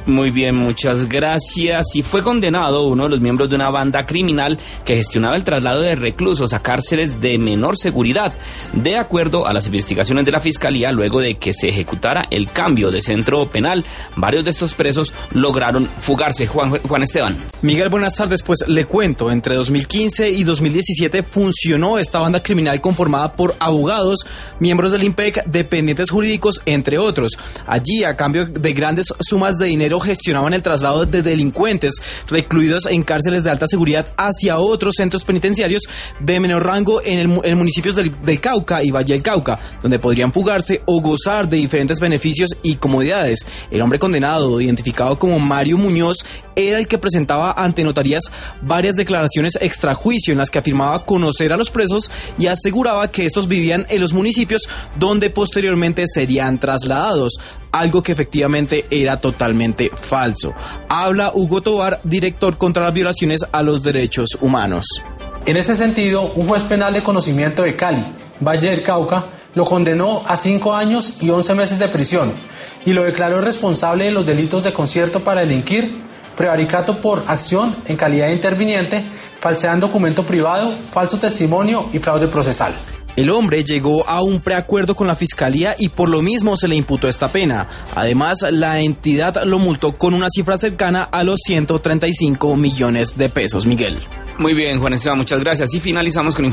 Muy bien, muchas gracias. Y fue condenado uno de los miembros de una banda criminal que gestionaba el traslado de reclusos a cárceles de menor seguridad, de acuerdo a las investigaciones de la Fiscalía. Luego de que se ejecutara el cambio de centro penal, varios de estos presos lograron fugarse. Juan Esteban. Miguel, buenas tardes. Pues le cuento, entre 2015 y 2017 funcionó esta banda criminal conformada por abogados, miembros del IMPEC, dependientes jurídicos, entre otros. Allí, a cambio de grandes sumas de dinero, gestionaban el traslado de delincuentes recluidos en cárceles de alta seguridad hacia otros centros penitenciarios de menor rango en municipios del Cauca y Valle del Cauca, donde podrían fugarse o gozar de diferentes beneficios y comodidades. El hombre condenado, identificado como Mario Muñoz, era el que presentaba ante notarías varias declaraciones extrajuicio en las que afirmaba conocer a los presos y aseguraba que estos vivían en los municipios donde posteriormente serían trasladados, algo que efectivamente era totalmente falso. Habla Hugo Tovar, director contra las violaciones a los derechos humanos. En ese sentido, un juez penal de conocimiento de Cali, Valle del Cauca, lo condenó a 5 años y 11 meses de prisión y lo declaró responsable de los delitos de concierto para delinquir, prevaricato por acción en calidad de interviniente, falsedad en documento privado, falso testimonio y fraude procesal. El hombre llegó a un preacuerdo con la Fiscalía y por lo mismo se le imputó esta pena. Además, la entidad lo multó con una cifra cercana a los 135 millones de pesos. Miguel. Muy bien, Juan Esteban, muchas gracias. Y finalizamos con